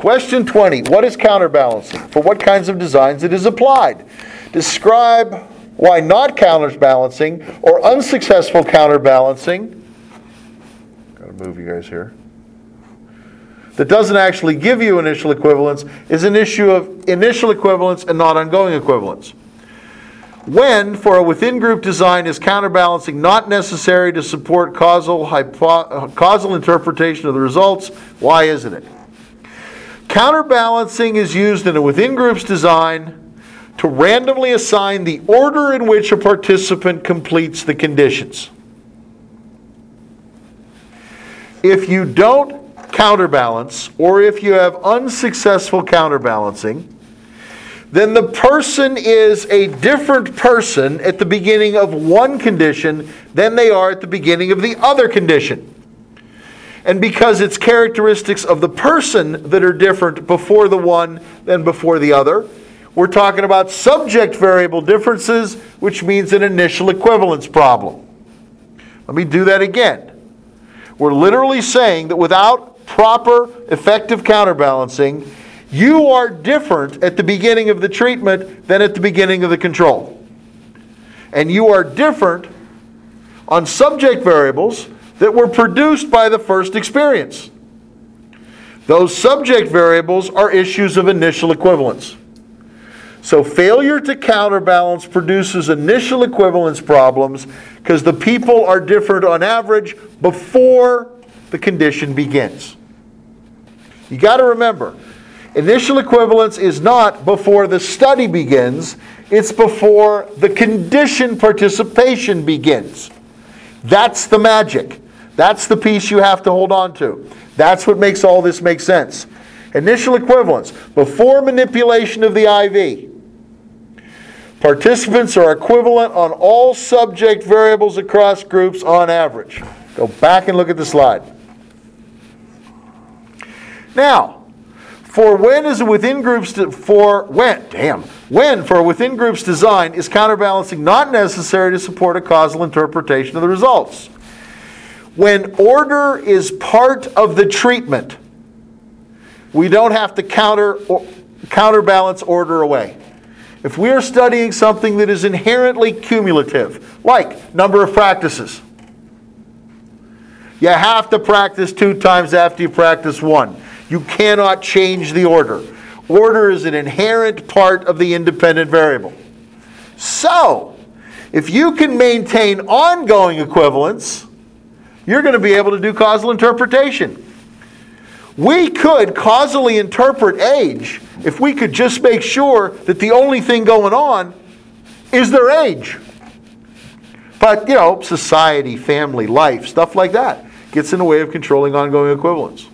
Question 20. What is counterbalancing? For what kinds of designs it is applied? Describe why not counterbalancing or unsuccessful counterbalancing, gotta move you guys here, that doesn't actually give you initial equivalence is an issue of initial equivalence and not ongoing equivalence. When, for a within-group design, is counterbalancing not necessary to support causal interpretation of the results? Why isn't it? Counterbalancing is used in a within-groups design to randomly assign the order in which a participant completes the conditions. If you don't counterbalance, or if you have unsuccessful counterbalancing, then the person is a different person at the beginning of one condition than they are at the beginning of the other condition. And because it's characteristics of the person that are different before the one than before the other, we're talking about subject variable differences, which means an initial equivalence problem. Let me do that again. We're literally saying that without proper, effective counterbalancing, you are different at the beginning of the treatment than at the beginning of the control. And you are different on subject variables that were produced by the first experience. Those subject variables are issues of initial equivalence. So failure to counterbalance produces initial equivalence problems because the people are different on average before the condition begins. You got to remember, initial equivalence is not before the study begins, it's before the condition participation begins. That's the magic. That's the piece you have to hold on to. That's what makes all this make sense. Initial equivalence, before manipulation of the IV. Participants are equivalent on all subject variables across groups on average. Go back and look at the slide. Now, for when for a within groups design is counterbalancing not necessary to support a causal interpretation of the results? When order is part of the treatment, we don't have to counterbalance order away. If we are studying something that is inherently cumulative, like number of practices, you have to practice 2 times after you practice 1. You cannot change the order. Order is an inherent part of the independent variable. So, if you can maintain ongoing equivalence, you're going to be able to do causal interpretation. We could causally interpret age if we could just make sure that the only thing going on is their age. But, society, family, life, stuff like that gets in the way of controlling ongoing equivalence.